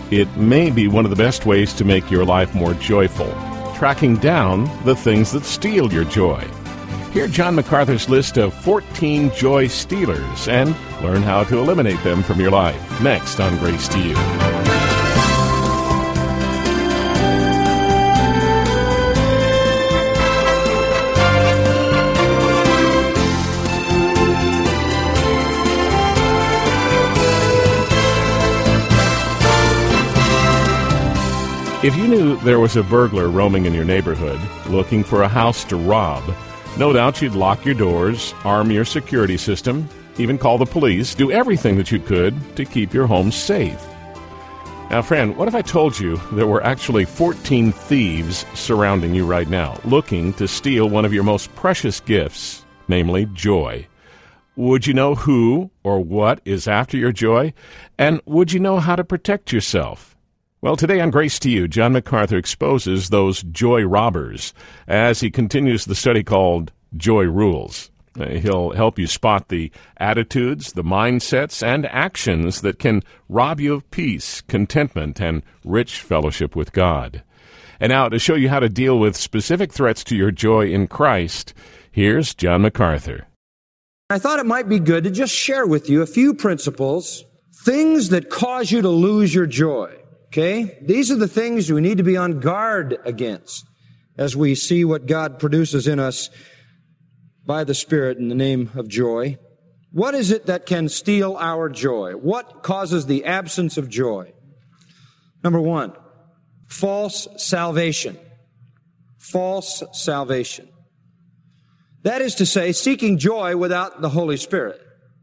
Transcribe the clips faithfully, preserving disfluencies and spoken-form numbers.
It may be one of the best ways to make your life more joyful, tracking down the things that steal your joy. Hear John MacArthur's list of fourteen joy stealers and learn how to eliminate them from your life. Next on Grace to You. If you knew there was a burglar roaming in your neighborhood looking for a house to rob, no doubt you'd lock your doors, arm your security system, even call the police, do everything that you could to keep your home safe. Now, friend, what if I told you there were actually fourteen thieves surrounding you right now, looking to steal one of your most precious gifts, namely joy? Would you know who or what is after your joy? And would you know how to protect yourself? Well, today on Grace to You, John MacArthur exposes those joy robbers as he continues the study called Joy Rules. He'll help you spot the attitudes, the mindsets, and actions that can rob you of peace, contentment, and rich fellowship with God. And now, to show you how to deal with specific threats to your joy in Christ, here's John MacArthur. I thought it might be good to just share with you a few principles, things that cause you to lose your joy. Okay? These are the things we need to be on guard against as we see what God produces in us by the Spirit in the name of joy. What is it that can steal our joy? What causes the absence of joy? Number one, false salvation. False salvation. That is to say, seeking joy without the Holy Spirit.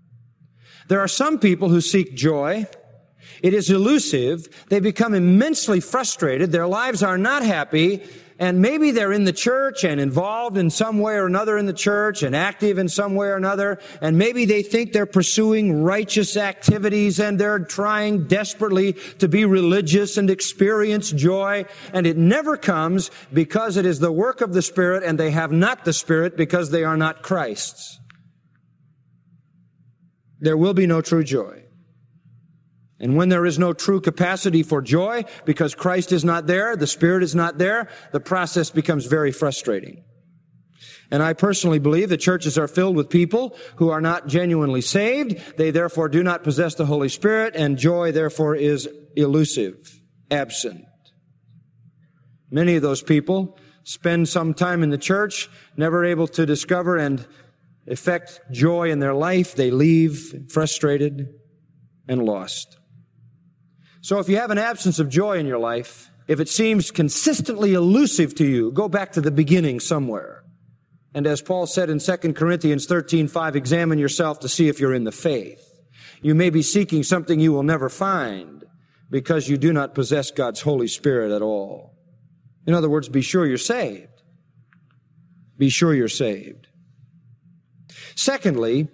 There are some people who seek joy. It is elusive. They become immensely frustrated. Their lives are not happy. And maybe they're in the church and involved in some way or another in the church and active in some way or another. And maybe they think they're pursuing righteous activities and they're trying desperately to be religious and experience joy. And it never comes because it is the work of the Spirit, and they have not the Spirit because they are not Christ's. There will be no true joy. And when there is no true capacity for joy, because Christ is not there, the Spirit is not there, the process becomes very frustrating. And I personally believe that churches are filled with people who are not genuinely saved. They therefore do not possess the Holy Spirit, and joy therefore is elusive, absent. Many of those people spend some time in the church, never able to discover and effect joy in their life. They leave frustrated and lost. So if you have an absence of joy in your life, if it seems consistently elusive to you, go back to the beginning somewhere. And as Paul said in Second Corinthians thirteen five, examine yourself to see if you're in the faith. You may be seeking something you will never find because you do not possess God's Holy Spirit at all. In other words, be sure you're saved. Be sure you're saved. Secondly,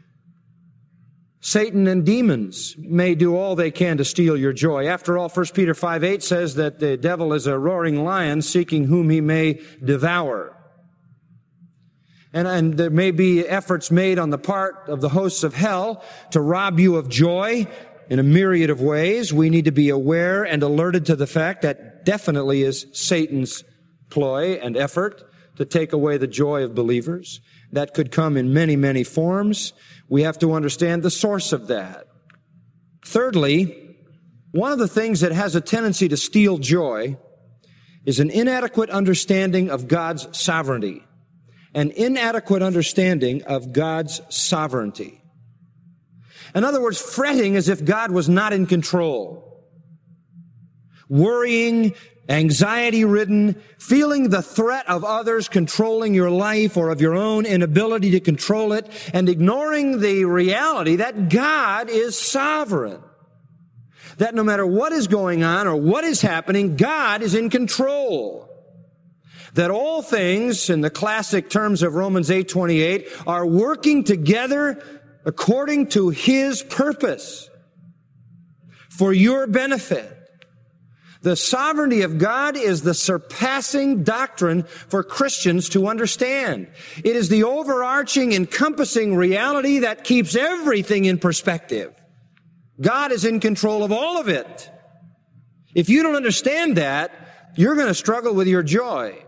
Satan and demons may do all they can to steal your joy. After all, First Peter five eight says that the devil is a roaring lion seeking whom he may devour. And, and there may be efforts made on the part of the hosts of hell to rob you of joy in a myriad of ways. We need to be aware and alerted to the fact that definitely is Satan's ploy and effort to take away the joy of believers. That could come in many, many forms. We have to understand the source of that. Thirdly, one of the things that has a tendency to steal joy is an inadequate understanding of God's sovereignty. An inadequate understanding of God's sovereignty. In other words, fretting as if God was not in control. Worrying, anxiety-ridden, feeling the threat of others controlling your life or of your own inability to control it, and ignoring the reality that God is sovereign. That no matter what is going on or what is happening, God is in control. That all things, in the classic terms of Romans eight twenty-eight, are working together according to His purpose for your benefit. The sovereignty of God is the surpassing doctrine for Christians to understand. It is the overarching, encompassing reality that keeps everything in perspective. God is in control of all of it. If you don't understand that, you're going to struggle with your joy.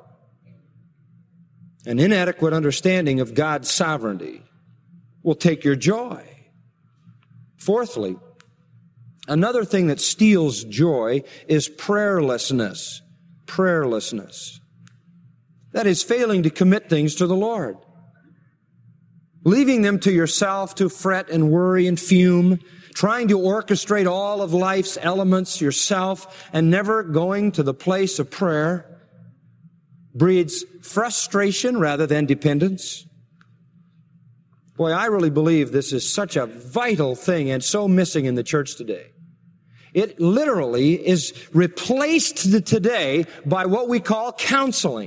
An inadequate understanding of God's sovereignty will take your joy. Fourthly, another thing that steals joy is prayerlessness. Prayerlessness. That is failing to commit things to the Lord. Leaving them to yourself to fret and worry and fume, trying to orchestrate all of life's elements yourself and never going to the place of prayer breeds frustration rather than dependence. Boy, I really believe this is such a vital thing and so missing in the church today. It literally is replaced today by what we call counseling.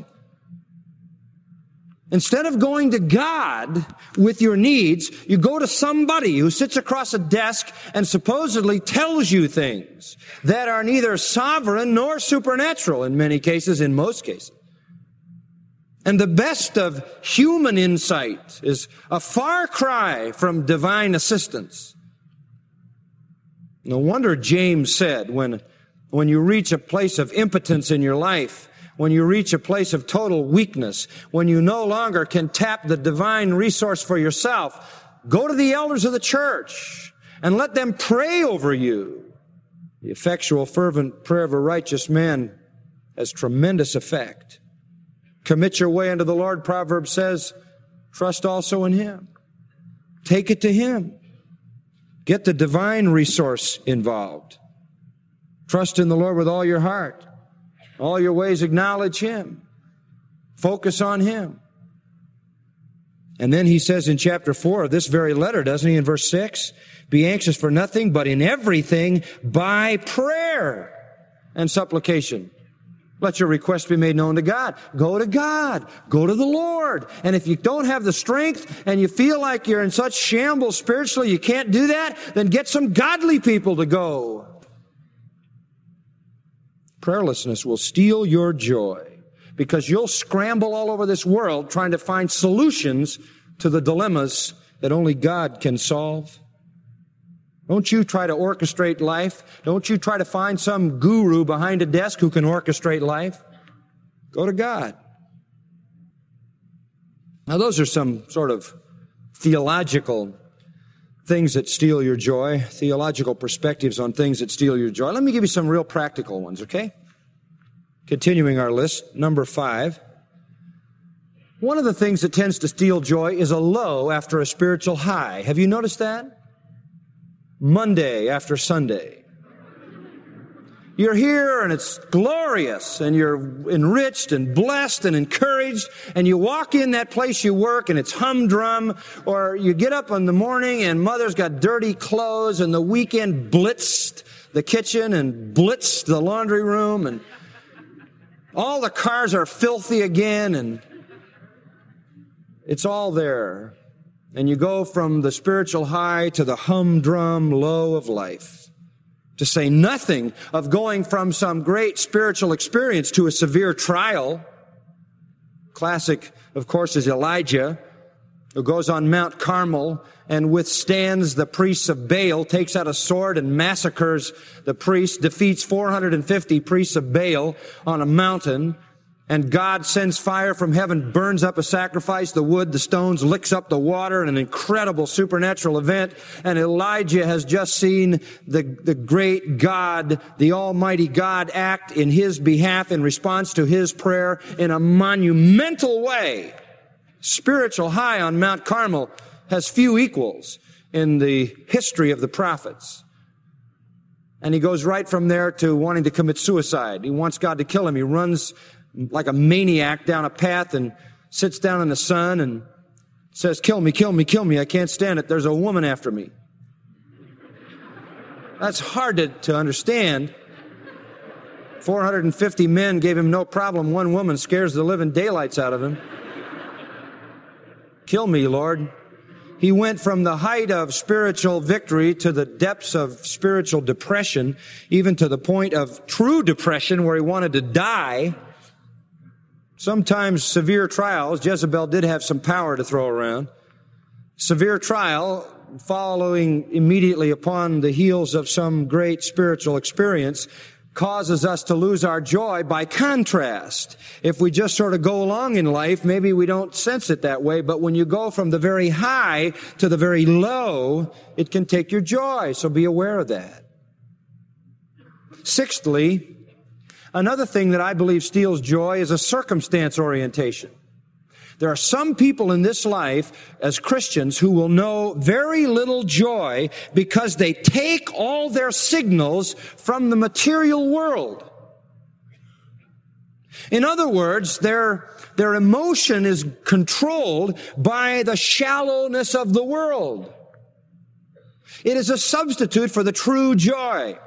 Instead of going to God with your needs, you go to somebody who sits across a desk and supposedly tells you things that are neither sovereign nor supernatural in many cases, in most cases. And the best of human insight is a far cry from divine assistance. No wonder James said, when, when you reach a place of impotence in your life, when you reach a place of total weakness, when you no longer can tap the divine resource for yourself, go to the elders of the church and let them pray over you. The effectual, fervent prayer of a righteous man has tremendous effect. Commit your way unto the Lord, Proverbs says, trust also in Him. Take it to Him. Get the divine resource involved. Trust in the Lord with all your heart. All your ways acknowledge Him. Focus on Him. And then he says in chapter four of this very letter, doesn't he, in verse six, be anxious for nothing, but in everything by prayer and supplication. Let your request be made known to God. Go to God. Go to the Lord. And if you don't have the strength and you feel like you're in such shambles spiritually you can't do that, then get some godly people to go. Prayerlessness will steal your joy because you'll scramble all over this world trying to find solutions to the dilemmas that only God can solve. Don't you try to orchestrate life. Don't you try to find some guru behind a desk who can orchestrate life. Go to God. Now, those are some sort of theological things that steal your joy, theological perspectives on things that steal your joy. Let me give you some real practical ones, okay? Continuing our list, number five. One of the things that tends to steal joy is a low after a spiritual high. Have you noticed that? Monday after Sunday. You're here and it's glorious and you're enriched and blessed and encouraged, and you walk in that place you work and it's humdrum, or you get up in the morning and mother's got dirty clothes and the weekend blitzed the kitchen and blitzed the laundry room and all the cars are filthy again and it's all there. And you go from the spiritual high to the humdrum low of life. To say nothing of going from some great spiritual experience to a severe trial. Classic, of course, is Elijah, who goes on Mount Carmel and withstands the priests of Baal, takes out a sword and massacres the priests, defeats four hundred fifty priests of Baal on a mountain. And God sends fire from heaven, burns up a sacrifice, the wood, the stones, licks up the water, in an incredible supernatural event. And Elijah has just seen the, the great God, the Almighty God, act in his behalf in response to his prayer in a monumental way. Spiritual high on Mount Carmel has few equals in the history of the prophets. And he goes right from there to wanting to commit suicide. He wants God to kill him. He runs like a maniac down a path and sits down in the sun and says, kill me, kill me, kill me. I can't stand it. There's a woman after me. That's hard to, to understand. four hundred fifty men gave him no problem. One woman scares the living daylights out of him. Kill me, Lord. He went from the height of spiritual victory to the depths of spiritual depression, even to the point of true depression where he wanted to die. Sometimes severe trials, Jezebel did have some power to throw around. Severe trial following immediately upon the heels of some great spiritual experience causes us to lose our joy by contrast. If we just sort of go along in life, maybe we don't sense it that way, but when you go from the very high to the very low, it can take your joy, so be aware of that. Sixthly, another thing that I believe steals joy is a circumstance orientation. There are some people in this life as Christians who will know very little joy because they take all their signals from the material world. In other words, their, their emotion is controlled by the shallowness of the world. It is a substitute for the true joy.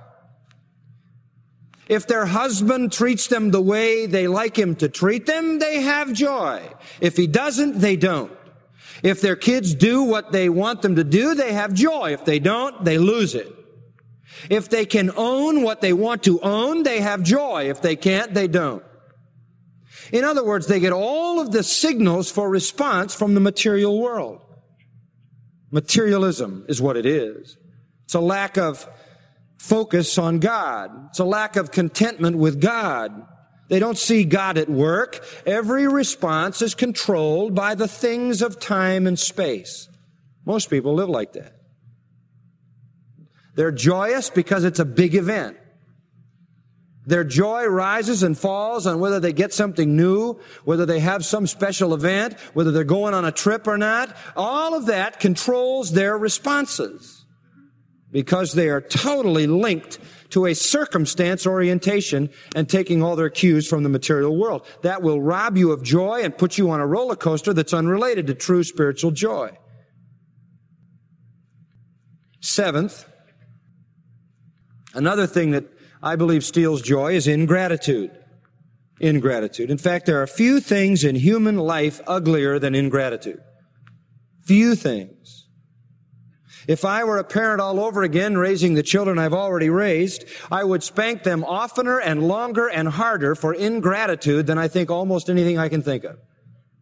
If their husband treats them the way they like him to treat them, they have joy. If he doesn't, they don't. If their kids do what they want them to do, they have joy. If they don't, they lose it. If they can own what they want to own, they have joy. If they can't, they don't. In other words, they get all of the signals for response from the material world. Materialism is what it is. It's a lack of focus on God. It's a lack of contentment with God. They don't see God at work. Every response is controlled by the things of time and space. Most people live like that. They're joyous because it's a big event. Their joy rises and falls on whether they get something new, whether they have some special event, whether they're going on a trip or not. All of that controls their responses, because they are totally linked to a circumstance orientation and taking all their cues from the material world. That will rob you of joy and put you on a roller coaster that's unrelated to true spiritual joy. Seventh, another thing that I believe steals joy is ingratitude. Ingratitude. In fact, there are few things in human life uglier than ingratitude. Few things. If I were a parent all over again, raising the children I've already raised, I would spank them oftener and longer and harder for ingratitude than I think almost anything I can think of.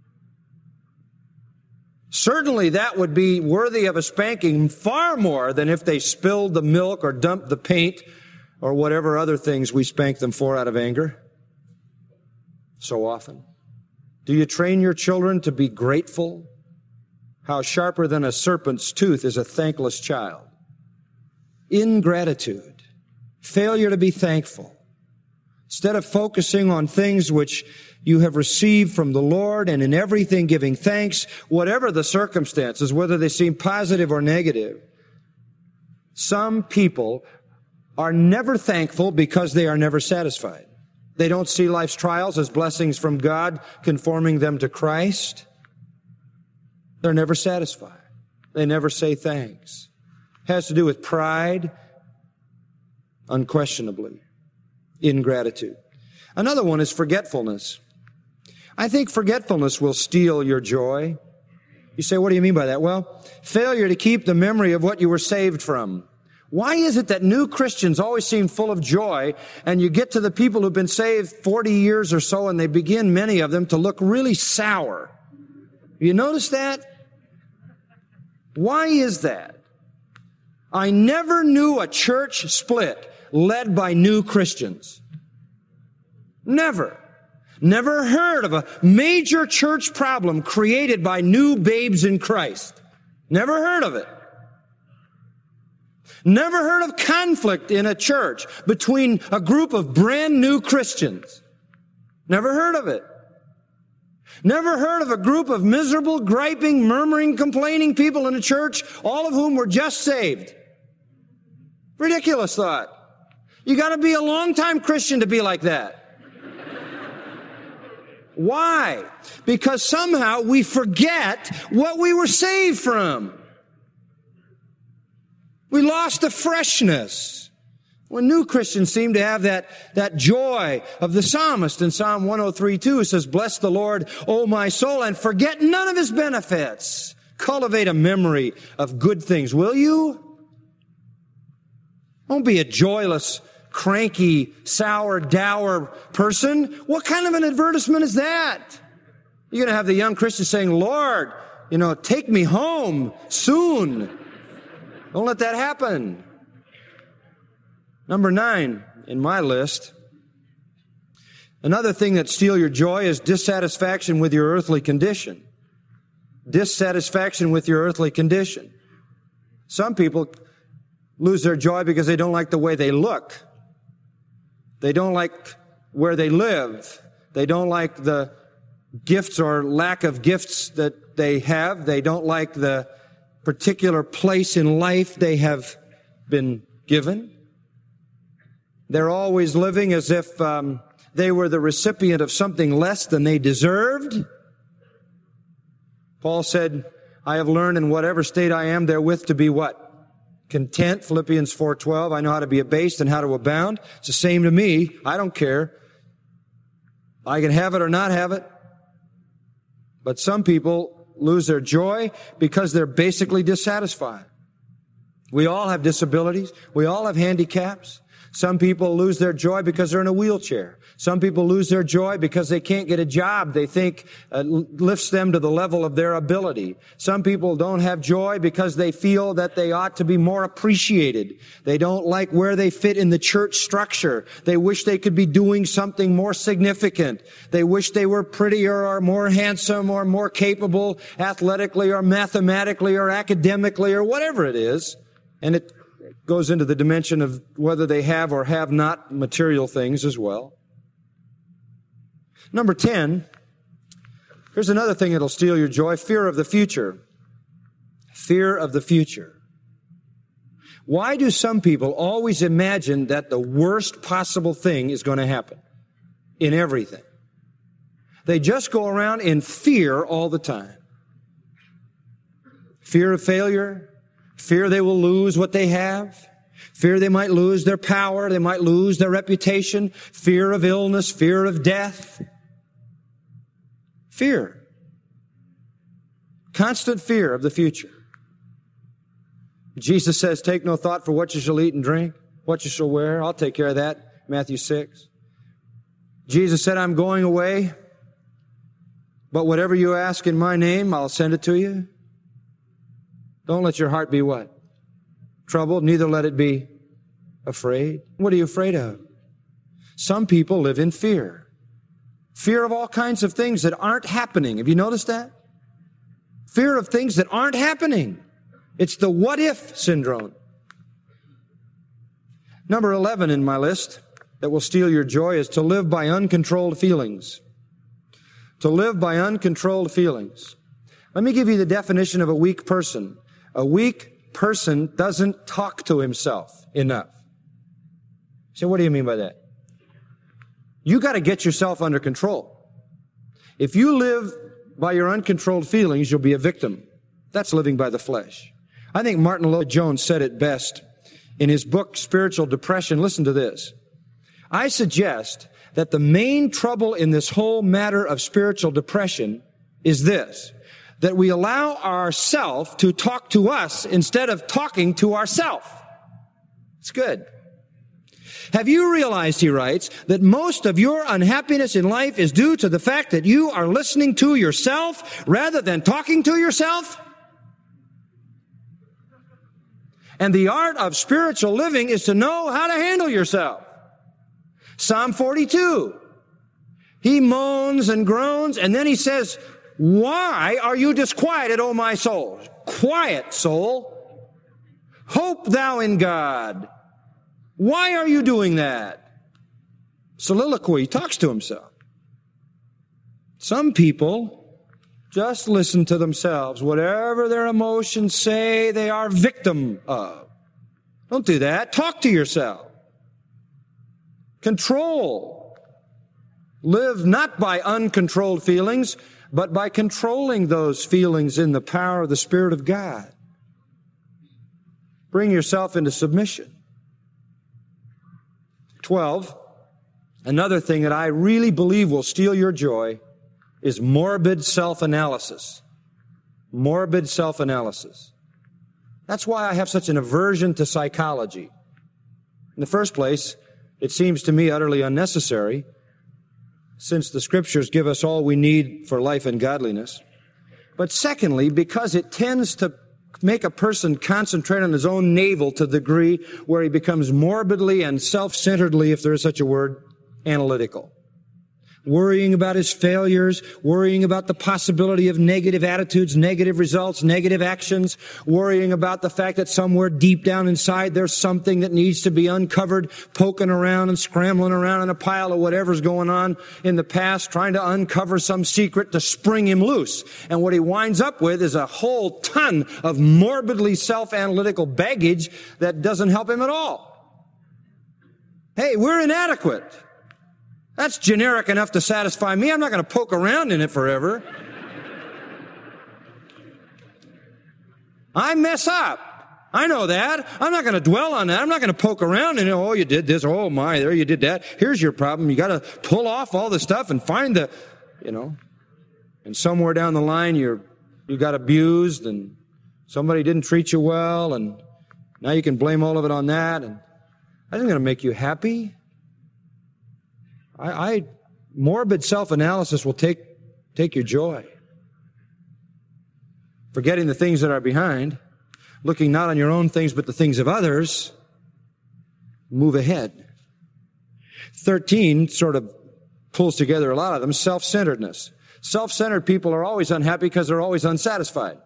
Certainly that would be worthy of a spanking far more than if they spilled the milk or dumped the paint or whatever other things we spank them for out of anger so often. Do you train your children to be grateful? How sharper than a serpent's tooth is a thankless child. Ingratitude. Failure to be thankful. Instead of focusing on things which you have received from the Lord and in everything giving thanks, whatever the circumstances, whether they seem positive or negative. Some people are never thankful because they are never satisfied. They don't see life's trials as blessings from God, conforming them to Christ. They're never satisfied. They never say thanks. It has to do with pride, unquestionably. Ingratitude. Another one is forgetfulness. I think forgetfulness will steal your joy. You say, what do you mean by that? Well, failure to keep the memory of what you were saved from. Why is it that new Christians always seem full of joy, and you get to the people who've been saved forty years or so, and they begin, many of them, to look really sour? You notice that? Why is that? I never knew a church split led by new Christians. Never. Never heard of a major church problem created by new babes in Christ. Never heard of it. Never heard of conflict in a church between a group of brand new Christians. Never heard of it. Never heard of a group of miserable, griping, murmuring, complaining people in a church, all of whom were just saved. Ridiculous thought. You got to be a long-time Christian to be like that. Why? Because somehow we forget what we were saved from. We lost the freshness. When new Christians seem to have that, that joy of the psalmist in Psalm one oh three two, it says, "Bless the Lord, O my soul, and forget none of his benefits. Cultivate a memory of good things, will you? Don't be a joyless, cranky, sour, dour person. What kind of an advertisement is that? You're going to have the young Christians saying, Lord, you know, take me home soon. Don't let that happen. Number nine, in my list, another thing that steals your joy is dissatisfaction with your earthly condition. Dissatisfaction with your earthly condition. Some people lose their joy because they don't like the way they look. They don't like where they live. They don't like the gifts or lack of gifts that they have. They don't like the particular place in life they have been given. They're always living as if um, they were the recipient of something less than they deserved. Paul said, I have learned in whatever state I am therewith to be what? Content, Philippians four twelve. I know how to be abased and how to abound. It's the same to me. I don't care. I can have it or not have it. But some people lose their joy because they're basically dissatisfied. We all have disabilities. We all have handicaps. Some people lose their joy because they're in a wheelchair. Some people lose their joy because they can't get a job they think uh, lifts them to the level of their ability. Some people don't have joy because they feel that they ought to be more appreciated. They don't like where they fit in the church structure. They wish they could be doing something more significant. They wish they were prettier or more handsome or more capable athletically or mathematically or academically or whatever it is. And it goes into the dimension of whether they have or have not material things as well. Number ten, here's another thing that'll steal your joy, fear of the future. Fear of the future. Why do some people always imagine that the worst possible thing is going to happen in everything? They just go around in fear all the time. Fear of failure. Fear they will lose what they have. Fear they might lose their power. They might lose their reputation. Fear of illness. Fear of death. Fear. Constant fear of the future. Jesus says, take no thought for what you shall eat and drink, what you shall wear. I'll take care of that. Matthew six. Jesus said, I'm going away, but whatever you ask in my name, I'll send it to you. Don't let your heart be what? Troubled. Neither let it be afraid. What are you afraid of? Some people live in fear. Fear of all kinds of things that aren't happening. Have you noticed that? Fear of things that aren't happening. It's the what if syndrome. Number eleven in my list that will steal your joy is to live by uncontrolled feelings. To live by uncontrolled feelings. Let me give you the definition of a weak person. A weak person doesn't talk to himself enough. So what do you mean by that? You got to get yourself under control. If you live by your uncontrolled feelings, you'll be a victim. That's living by the flesh. I think Martin Lloyd-Jones said it best in his book, Spiritual Depression. Listen to this. I suggest that the main trouble in this whole matter of spiritual depression is this, that we allow ourself to talk to us instead of talking to ourself. It's good. Have you realized, he writes, that most of your unhappiness in life is due to the fact that you are listening to yourself rather than talking to yourself? And the art of spiritual living is to know how to handle yourself. Psalm forty-two. He moans and groans, and then he says, why are you disquieted, O my soul? Quiet, soul. Hope thou in God. Why are you doing that? Soliloquy. He talks to himself. Some people just listen to themselves. Whatever their emotions say, they are victim of. Don't do that. Talk to yourself. Control. Live not by uncontrolled feelings, but by controlling those feelings in the power of the Spirit of God. Bring yourself into submission. Twelve, another thing that I really believe will steal your joy is morbid self-analysis. Morbid self-analysis. That's why I have such an aversion to psychology. In the first place, it seems to me utterly unnecessary, since the Scriptures give us all we need for life and godliness. But secondly, because it tends to make a person concentrate on his own navel to the degree where he becomes morbidly and self-centeredly, if there is such a word, analytical. Worrying about his failures, worrying about the possibility of negative attitudes, negative results, negative actions, worrying about the fact that somewhere deep down inside there's something that needs to be uncovered, poking around and scrambling around in a pile of whatever's going on in the past, trying to uncover some secret to spring him loose. And what he winds up with is a whole ton of morbidly self-analytical baggage that doesn't help him at all. Hey, we're inadequate. That's generic enough to satisfy me. I'm not going to poke around in it forever. I mess up. I know that. I'm not going to dwell on that. I'm not going to poke around in it. Oh, you did this. Oh, my, there you did that. Here's your problem. You got to pull off all the stuff and find the, you know. And somewhere down the line, you're, you got abused and somebody didn't treat you well, and now you can blame all of it on that. And that isn't going to make you happy. I, I morbid self-analysis will take, take your joy. Forgetting the things that are behind, looking not on your own things but the things of others, move ahead. Thirteen sort of pulls together a lot of them, self-centeredness. Self-centered people are always unhappy because they're always unsatisfied.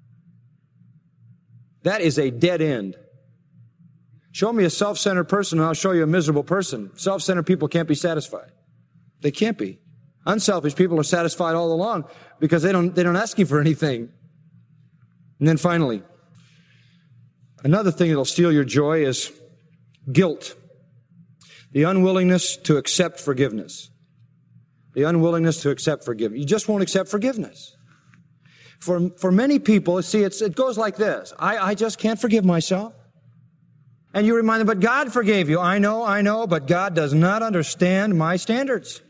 That is a dead end. Show me a self-centered person and I'll show you a miserable person. Self-centered people can't be satisfied. They can't be. Unselfish people are satisfied all along because they don't, they don't ask you for anything. And then finally, another thing that'll steal your joy is guilt. The unwillingness to accept forgiveness. The unwillingness to accept forgiveness. You just won't accept forgiveness. For, for many people, see, it's, it goes like this. I, I just can't forgive myself. And you remind them, but God forgave you. I know, I know, but God does not understand my standards.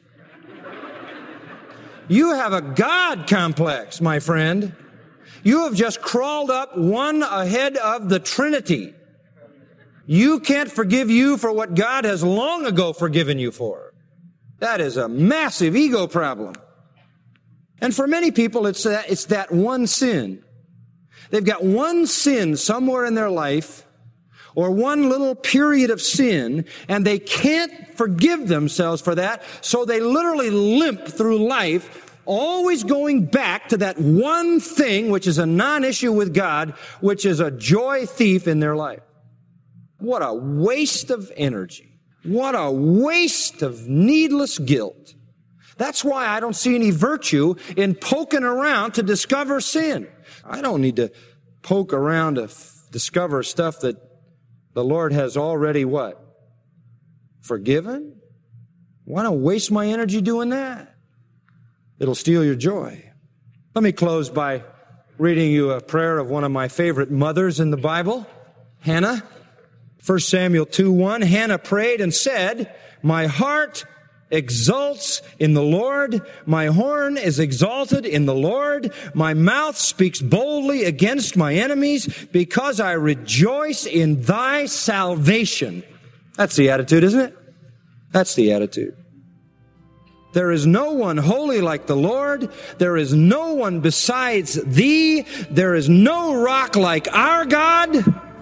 You have a God complex, my friend. You have just crawled up one ahead of the Trinity. You can't forgive you for what God has long ago forgiven you for. That is a massive ego problem. And for many people, it's that, it's that one sin. They've got one sin somewhere in their life, or one little period of sin, and they can't forgive themselves for that, so they literally limp through life, always going back to that one thing, which is a non-issue with God, which is a joy thief in their life. What a waste of energy. What a waste of needless guilt. That's why I don't see any virtue in poking around to discover sin. I don't need to poke around to f- discover stuff that the Lord has already what? Forgiven? Why don't I waste my energy doing that? It'll steal your joy. Let me close by reading you a prayer of one of my favorite mothers in the Bible, Hannah. First Samuel two one, Hannah prayed and said, "My heart exults in the Lord. My horn is exalted in the Lord. My mouth speaks boldly against my enemies because I rejoice in thy salvation." That's the attitude, isn't it? That's the attitude. There is no one holy like the Lord. There is no one besides thee. There is no rock like our God.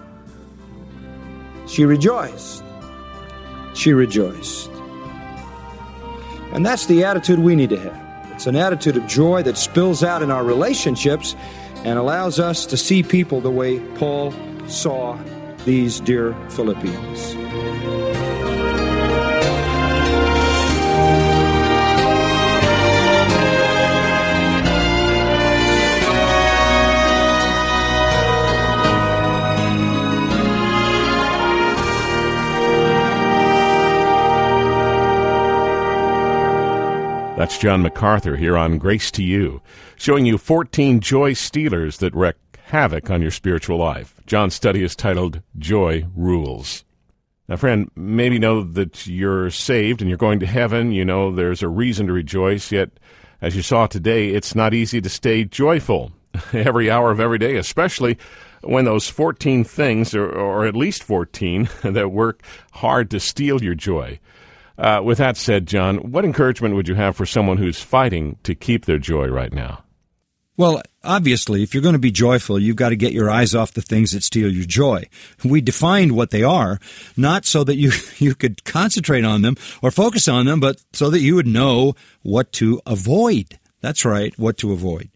She rejoiced. She rejoiced. And that's the attitude we need to have. It's an attitude of joy that spills out in our relationships and allows us to see people the way Paul saw these dear Philippians. That's John MacArthur here on Grace to You, showing you fourteen joy stealers that wreak havoc on your spiritual life. John's study is titled Joy Rules. Now, friend, maybe you know that you're saved and you're going to heaven. You know there's a reason to rejoice, yet, as you saw today, it's not easy to stay joyful every hour of every day, especially when those fourteen things, or, or at least fourteen, that work hard to steal your joy. Uh, with that said, John, what encouragement would you have for someone who's fighting to keep their joy right now? Well, Obviously, if you're going to be joyful, you've got to get your eyes off the things that steal your joy. We defined what they are, not so that you, you could concentrate on them or focus on them, but so that you would know what to avoid. That's right, what to avoid.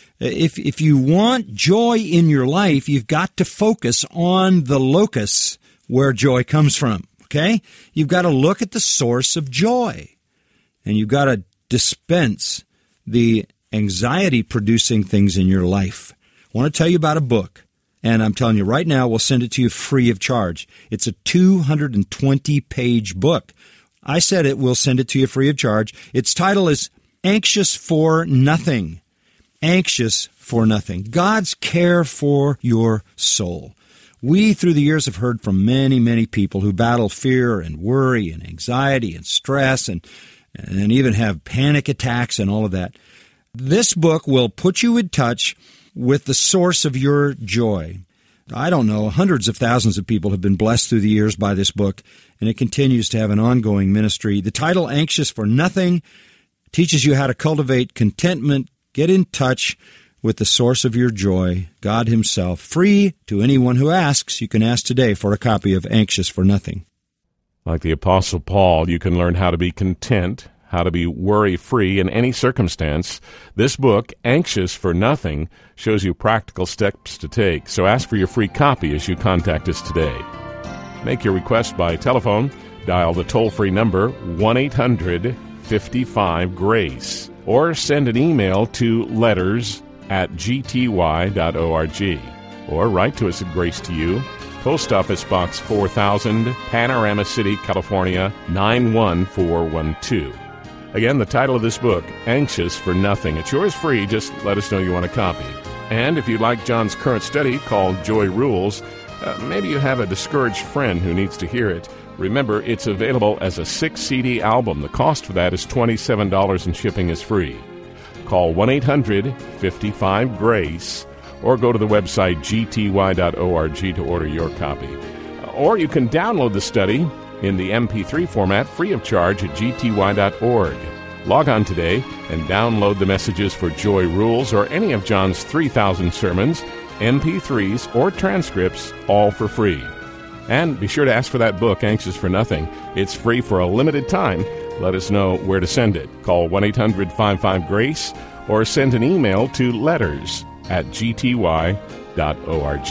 If if you want joy in your life, you've got to focus on the locus where joy comes from, okay? You've got to look at the source of joy, and you've got to dispense the anxiety-producing things in your life. I want to tell you about a book, and I'm telling you right now, we'll send it to you free of charge. It's a two hundred twenty page book. I said it, we'll send it to you free of charge. Its title is Anxious for Nothing. Anxious for Nothing. God's care for your soul. We, through the years, have heard from many, many people who battle fear and worry and anxiety and stress and, and even have panic attacks and all of that. This book will put you in touch with the source of your joy. I don't know, hundreds of thousands of people have been blessed through the years by this book, and it continues to have an ongoing ministry. The title, Anxious for Nothing, teaches you how to cultivate contentment, get in touch with the source of your joy, God Himself, free to anyone who asks. You can ask today for a copy of Anxious for Nothing. Like the Apostle Paul, you can learn how to be content, how to be worry-free in any circumstance. This book, Anxious for Nothing, shows you practical steps to take. So ask for your free copy as you contact us today. Make your request by telephone. Dial the toll-free number one eight hundred fifty-five GRACE or send an email to letters at g t y dot org or write to us at Grace to You, Post Office Box four thousand, Panorama City, California, nine one four one two. Again, the title of this book, Anxious for Nothing. It's yours free. Just let us know you want a copy. And if you'd like John's current study called Joy Rules, uh, maybe you have a discouraged friend who needs to hear it. Remember, it's available as a six C D album. The cost for that is twenty-seven dollars and shipping is free. Call one eight hundred fifty-five GRACE or go to the website g t y dot org to order your copy. Or you can download the study in the M P three format free of charge at g t y dot org. Log on today and download the messages for Joy Rules or any of John's three thousand sermons, M P threes, or transcripts, all for free. And be sure to ask for that book, Anxious for Nothing. It's free for a limited time. Let us know where to send it. Call one eight hundred fifty-five GRACE or send an email to letters at g t y dot org.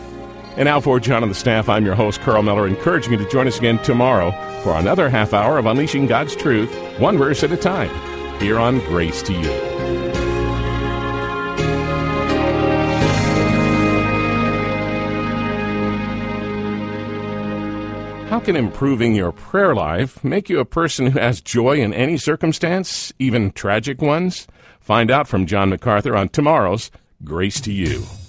And now for John and the staff, I'm your host, Carl Miller, encouraging you to join us again tomorrow for another half hour of Unleashing God's Truth, one verse at a time, here on Grace to You. How can improving your prayer life make you a person who has joy in any circumstance, even tragic ones? Find out from John MacArthur on tomorrow's Grace to You.